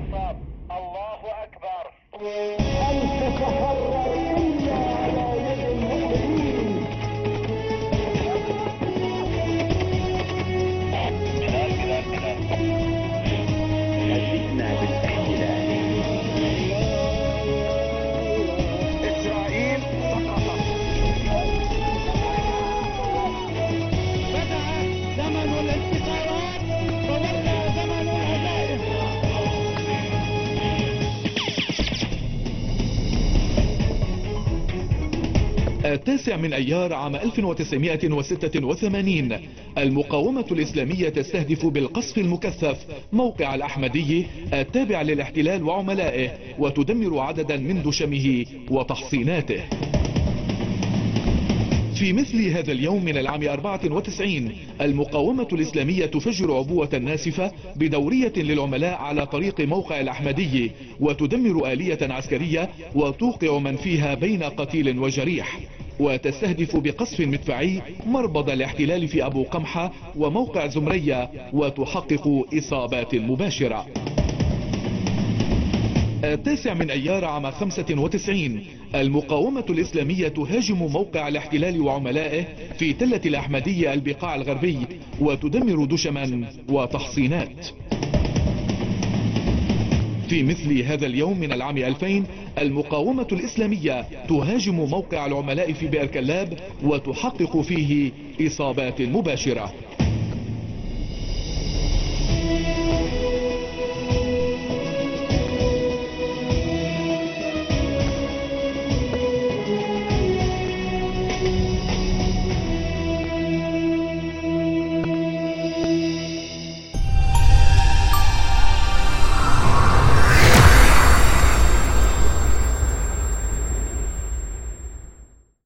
الصاب. الله أكبر. أن تتحرر إلا على يد المؤمنين. جئنا بالاحتلال. إسرائيل سقطت. بدأ زمن الانتصارات وولى زمن الهزائم. 9 من أيار عام 1986 المقاومة الإسلامية تستهدف بالقصف المكثف موقع الأحمدي التابع للاحتلال وعملائه، وتدمر عددا من دشمه وتحصيناته. في مثل هذا اليوم من العام 94 المقاومة الإسلامية تفجر عبوة ناسفة بدورية للعملاء على طريق موقع الأحمدي، وتدمر آلية عسكرية وتوقع من فيها بين قتيل وجريح، وتستهدف بقصف مدفعي مربض الاحتلال في أبو قمحة وموقع زمرية، وتحقق إصابات مباشرة. 9 من أيار عام 95 المقاومة الإسلامية تهاجم موقع الاحتلال وعملائه في تلة الأحمدية البقاع الغربي، وتدمر دشما وتحصينات. في مثل هذا اليوم من العام 2000 المقاومة الإسلامية تهاجم موقع العملاء في بئر كلاب، وتحقق فيه إصابات مباشرة.